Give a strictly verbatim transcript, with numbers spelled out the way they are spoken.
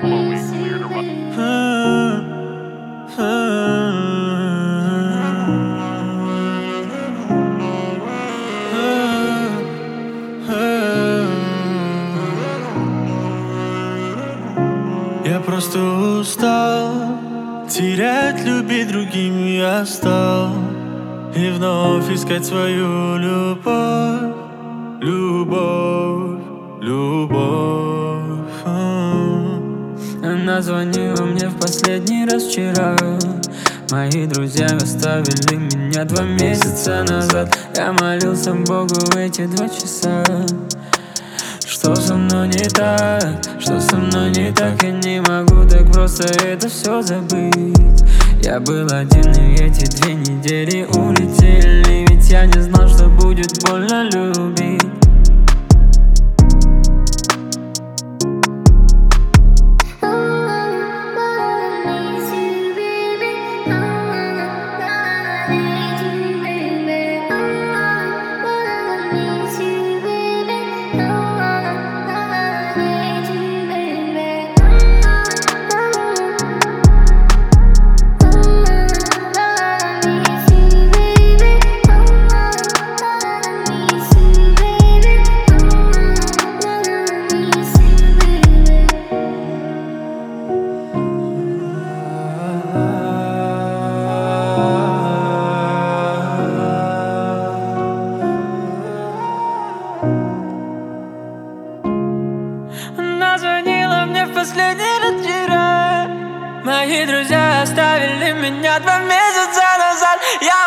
Я просто устал терять, любить другим я стал, и вновь искать свою любовь, любовь, любовь. Она звонила мне в последний раз вчера. Мои друзья оставили меня два месяца назад. Я молился Богу эти два часа. Что со мной не так, что со мной не так? Я не могу так просто это все забыть. Я был один, и эти две недели улетели. Ведь я не знал, что будет больно любить. Она звонила мне в последний раз вчера. Мои друзья оставили меня два месяца назад. Я